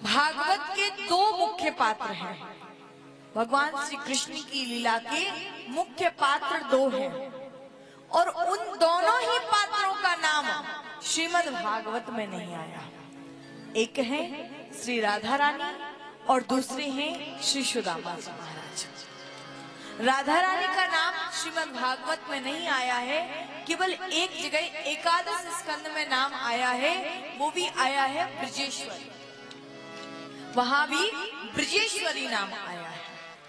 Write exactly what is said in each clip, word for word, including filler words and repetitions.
भागवत के दो मुख्य पात्र हैं। भगवान श्री कृष्ण की लीला के मुख्य पात्र दो हैं और उन दोनों ही पात्रों का नाम श्रीमद् भागवत में नहीं आया। एक है श्री राधा रानी और दूसरे हैं श्री सुदामा जी महाराज। राधा रानी का नाम श्रीमद् भागवत में नहीं आया है, केवल एक जगह एकादश स्कंद में नाम आया है, वो भी आया है ब्रजेश्वरी। वहां भी ब्रजेश्वरी नाम आया है।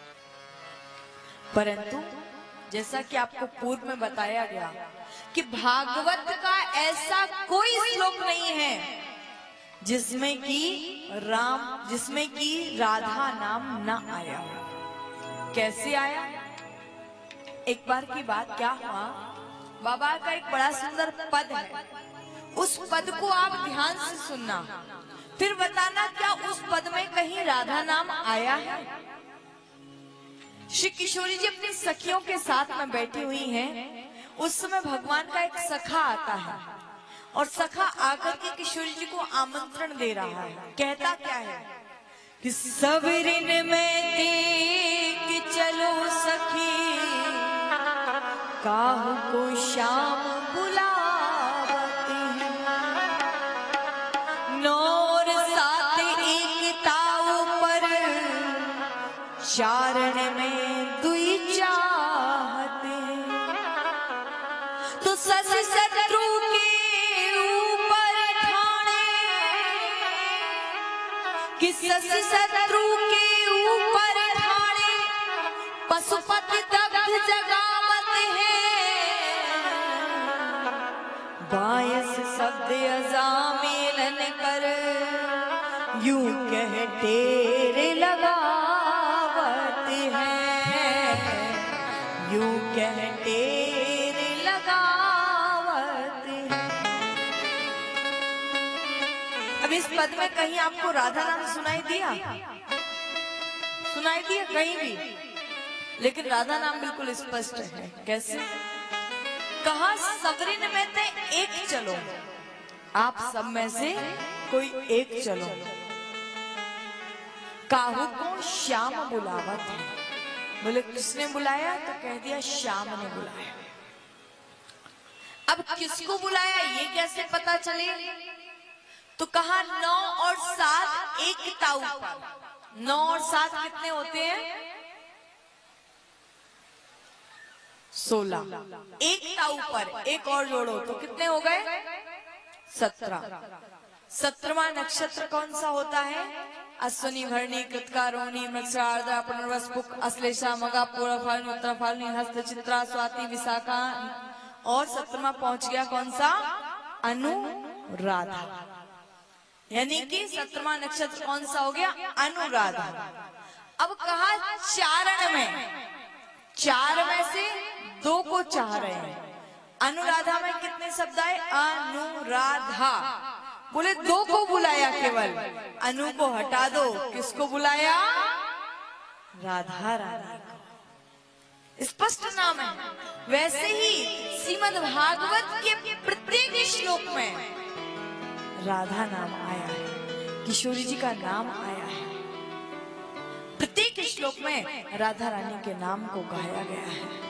परंतु जैसा कि आपको पूर्व में बताया गया कि भागवत का ऐसा कोई श्लोक नहीं है जिसमें कि राम जिसमें कि राधा नाम न आया हो। कैसे आया? एक बार की बात क्या हुआ, बाबा का एक बड़ा सुंदर पद है, उस पद को आप ध्यान से सुनना, फिर बताना क्या उस पद में कहीं राधा नाम आया है। श्री किशोरी जी अपनी सखियों के साथ में बैठी हुई हैं। उस समय भगवान का एक सखा आता है और सखा आकर के किशोरी जी को आमंत्रण दे रहा है। कहता क्या है कि सबरिन में देख चलो सखी, काहू को शाम बुलावती नौर साथ एक ताऊ पर, चारण में दुई चाहते तो सस शत्रु के ऊपर ठाणे, कि सस शत्रु के ऊपर ठाणे पशुपति दग्ध जगावत है। बायस शब्द अजामिलन कर यूं कह टेरे लगावत है, यूं कह टेरे लगावत है। अब इस पद में कहीं आपको राधा नाम सुनाई दिया? सुनाई दिया कहीं भी? लेकिन राधा नाम बिल्कुल स्पष्ट है। कैसे? कहा सबरिन में ते एक चलो, आप सब में से कोई एक चलो, काहू को श्याम बुलावत है। बोले किसने बुलाया? तो कह दिया श्याम ने बुलाया। अब किसको बुलाया ये कैसे पता चले? तो कहा नौ और सात एक ताऊ पर। नौ और सात कितने होते हैं? सोलह। एक ताऊ पर एक और जोड़ो तो कितने हो गए? सत्रह। सत्रहवां नक्षत्र कौन सा होता है? अश्विनी भरणी कृतिका रोहिणी मृगशिरा आर्द्रा पुनर्वसु पुष्य अश्लेषा मघा पूर्वा फाल्गुनी उत्तरा फाल्गुनी हस्त चित्रा स्वाति विशाखा। और सत्रहवां पहुंच गया कौन सा? अनुराधा। यानी कि सत्रहवां नक्षत्र कौन सा हो गया? अनुराधा। अब कहा चारण में, चार में से दो को चाह रहे हैं। अनुराधा में कितने शब्द आए? अनुराधा। बोले दो को बुलाया, केवल अनु को हटा दो। किसको बुलाया? राधा रानी को। स्पष्ट नाम है। वैसे ही श्रीमद् भागवत के प्रत्येक श्लोक में राधा नाम आया है, किशोरी जी का नाम आया है। प्रत्येक श्लोक में राधा रानी के नाम को गाया गया है।